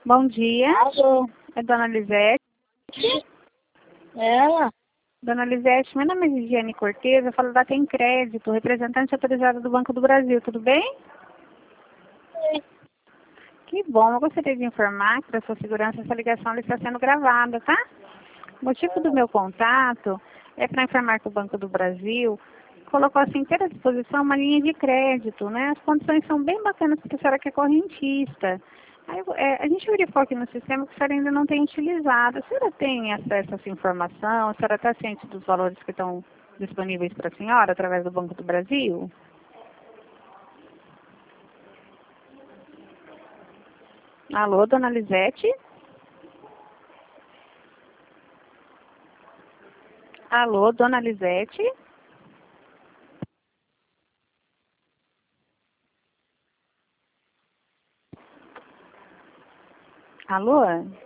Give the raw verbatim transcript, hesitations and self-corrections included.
Bom dia. Alô, É Dona Lisete? ela? Dona Lisete, meu nome é Viviane Cortez, eu falo da Tem Crédito, representante autorizada do Banco do Brasil, tudo bem? Oi. Que bom, eu gostaria de informar que para sua segurança essa ligação ela está sendo gravada, tá? O motivo do meu contato é para informar que o Banco do Brasil colocou assim inteira à disposição uma linha de crédito, né? As condições são bem bacanas porque a senhora que é correntista. Aí, é, a gente verificou aqui no sistema que a senhora ainda não tem utilizado. A senhora tem acesso a essa informação? A senhora está ciente dos valores que estão disponíveis para a senhora através do Banco do Brasil? Alô, Dona Lisete? Alô, Dona Lisete? Alô?